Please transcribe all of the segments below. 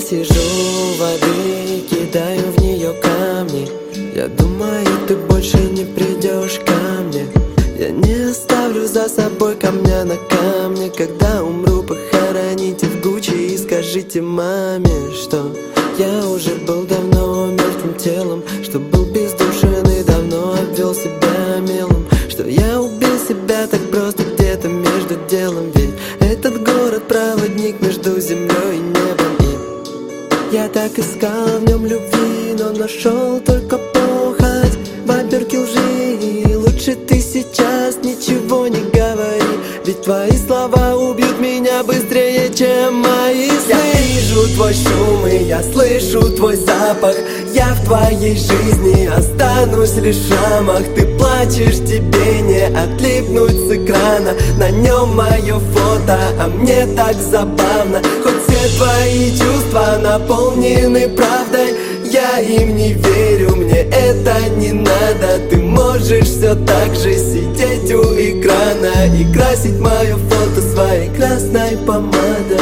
сижу у воды, кидаю в нее камни. Я думаю, ты больше не придешь ко мне. Я не оставлю за собой камня на камне. Когда умру, похороните в Гуччи и скажите маме, что я уже был давно мертвым телом, что был бездушен и давно обвел себя мелом, что я убил себя так просто где-то между делом. Ведь этот город проводник между землей и небом. И я так искал в нем любви, но нашел только похоть в обертке лжи. Лучше ты сейчас ничего не говори, ведь твои слова убьют меня быстрее, чем мои сны. Я вижу твой шум и я слышу твой запах. Я в твоей жизни останусь лишь в шрамах. Ты плачешь, тебе не отлипнуть с экрана. На нем мое фото, а мне так забавно. Хоть все твои чувства наполнены правдой, я им не верю, мне это не надо. Ты можешь все так же сидеть у экрана и красить мое фото своей красной помадой.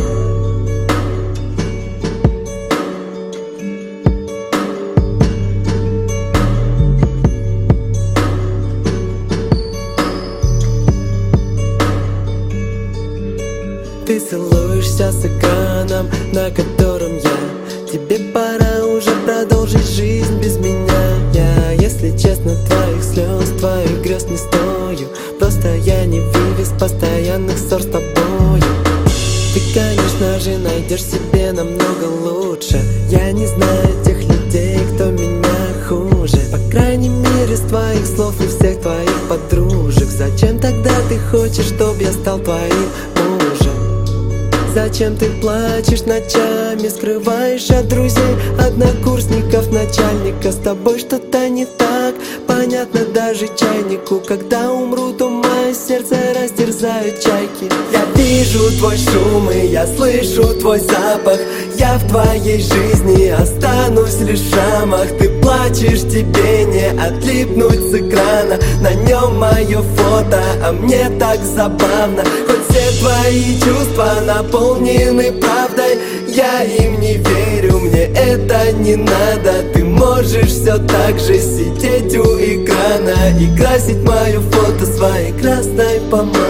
Ты целуешься с экраном, на котором я. Тебе пора уже продолжить жизнь без меня. Я, если честно, твоих слез, твоих грез не стою. Просто я не вывез постоянных ссор с тобою. Ты, конечно же, найдешь себе намного лучше. Я не знаю тех людей, кто меня хуже. По крайней мере, с твоих слов и всех твоих подружек. Зачем тогда ты хочешь, чтоб я стал твоим мужем? Зачем ты плачешь ночами, скрываешь от друзей, однокурсников, начальника? С тобой что-то не так, понятно даже чайнику. Когда умру, то мое сердце растерзают чайки. Я вижу твой шум и я слышу твой запах. Я в твоей жизни останусь лишь в шрамах. Ты плачешь, тебе не отлипнуть с экрана. На нем мое фото, а мне так забавно. Хоть все твои чувства наполнены правдой, я им не верю, мне это не надо. Ты можешь все так же сидеть у экрана и красить мое фото своей красной помадой.